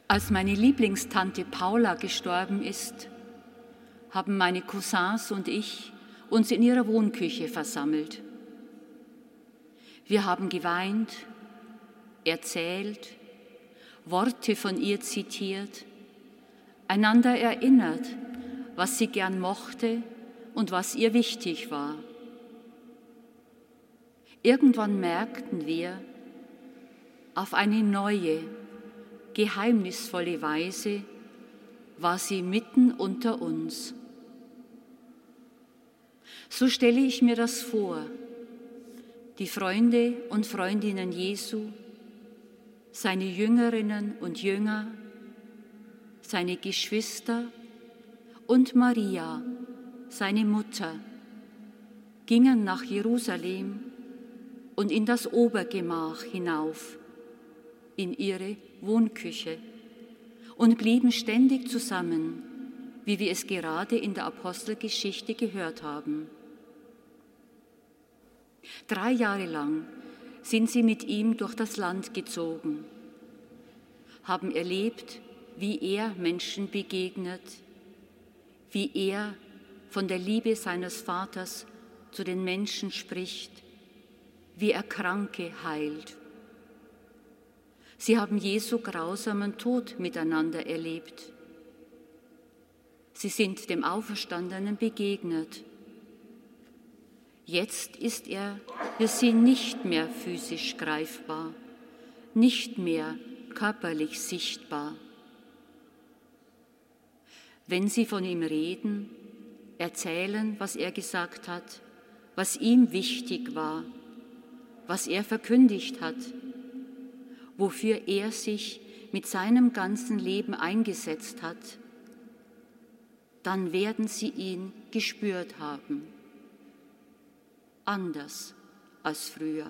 Als meine Lieblingstante Paula gestorben ist, haben meine Cousins und ich uns in ihrer Wohnküche versammelt. Wir haben geweint, erzählt, Worte von ihr zitiert, einander erinnert, was sie gern mochte und was ihr wichtig war. Irgendwann merkten wir, auf eine neue, geheimnisvolle Weise war sie mitten unter uns. So stelle ich mir das vor, die Freunde und Freundinnen Jesu, seine Jüngerinnen und Jünger, seine Geschwister und Maria, seine Mutter, gingen nach Jerusalem und in das Obergemach hinauf, in ihre Wohnküche und blieben ständig zusammen, wie wir es gerade in der Apostelgeschichte gehört haben. 3 Jahre lang sind sie mit ihm durch das Land gezogen, haben erlebt, wie er Menschen begegnet, wie er von der Liebe seines Vaters zu den Menschen spricht, wie er Kranke heilt. Sie haben Jesu grausamen Tod miteinander erlebt. Sie sind dem Auferstandenen begegnet. Jetzt ist er für sie nicht mehr physisch greifbar, nicht mehr körperlich sichtbar. Wenn sie von ihm reden, erzählen, was er gesagt hat, was ihm wichtig war, was er verkündigt hat, wofür er sich mit seinem ganzen Leben eingesetzt hat, dann werden sie ihn gespürt haben. Anders als früher.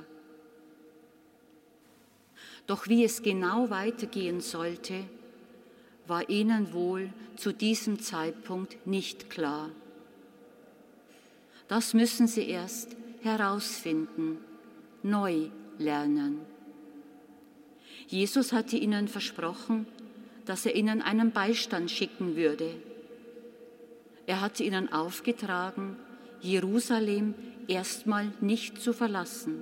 Doch wie es genau weitergehen sollte, war ihnen wohl zu diesem Zeitpunkt nicht klar. Das müssen sie erst herausfinden, neu lernen. Jesus hatte ihnen versprochen, dass er ihnen einen Beistand schicken würde. Er hatte ihnen aufgetragen, Jerusalem erstmal nicht zu verlassen.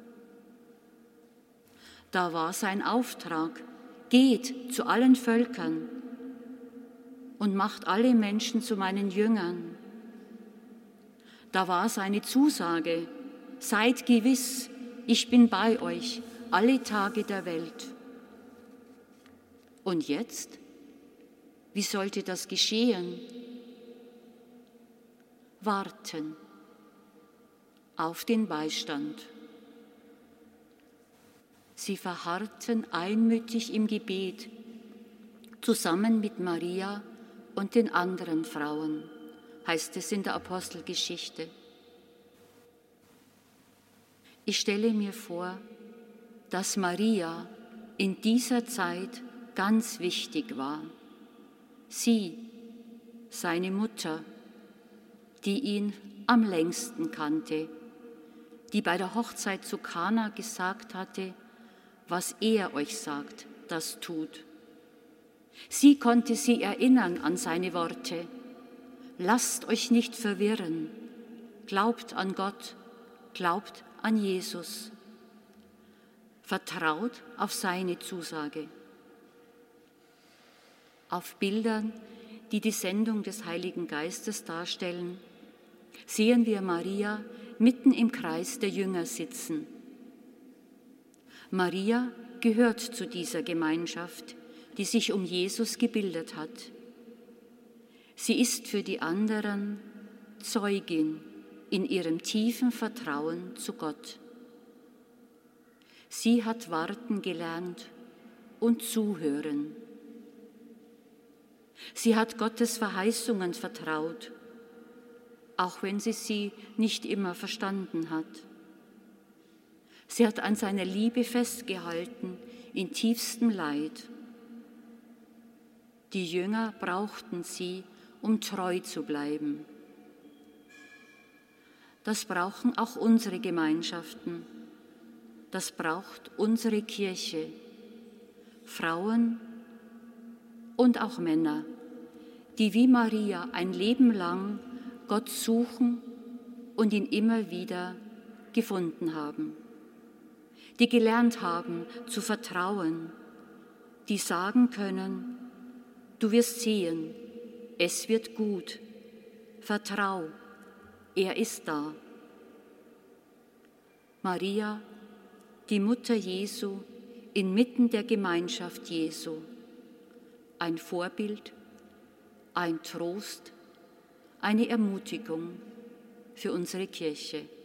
Da war sein Auftrag: Geht zu allen Völkern und macht alle Menschen zu meinen Jüngern. Da war seine Zusage: Seid gewiss, ich bin bei euch alle Tage der Welt. Und jetzt? Wie sollte das geschehen? Warten auf den Beistand. Sie verharrten einmütig im Gebet, zusammen mit Maria und den anderen Frauen, heißt es in der Apostelgeschichte. Ich stelle mir vor, dass Maria in dieser Zeit ganz wichtig war. Sie, seine Mutter, die ihn am längsten kannte, die bei der Hochzeit zu Kana gesagt hatte: Was er euch sagt, das tut. Sie konnte sie erinnern an seine Worte: Lasst euch nicht verwirren, glaubt an Gott, glaubt an Jesus. Vertraut auf seine Zusage. Auf Bildern, die die Sendung des Heiligen Geistes darstellen, sehen wir Maria mitten im Kreis der Jünger sitzen. Maria gehört zu dieser Gemeinschaft, die sich um Jesus gebildet hat. Sie ist für die anderen Zeugin in ihrem tiefen Vertrauen zu Gott. Sie hat warten gelernt und zuhören. Sie hat Gottes Verheißungen vertraut, auch wenn sie nicht immer verstanden hat. Sie hat an seiner Liebe festgehalten in tiefstem Leid. Die Jünger brauchten sie, um treu zu bleiben. Das brauchen auch unsere Gemeinschaften. Das braucht unsere Kirche. Frauen, und auch Männer, die wie Maria ein Leben lang Gott suchen und ihn immer wieder gefunden haben, die gelernt haben zu vertrauen, die sagen können, du wirst sehen, es wird gut, vertrau, er ist da. Maria, die Mutter Jesu, inmitten der Gemeinschaft Jesu, ein Vorbild, ein Trost, eine Ermutigung für unsere Kirche.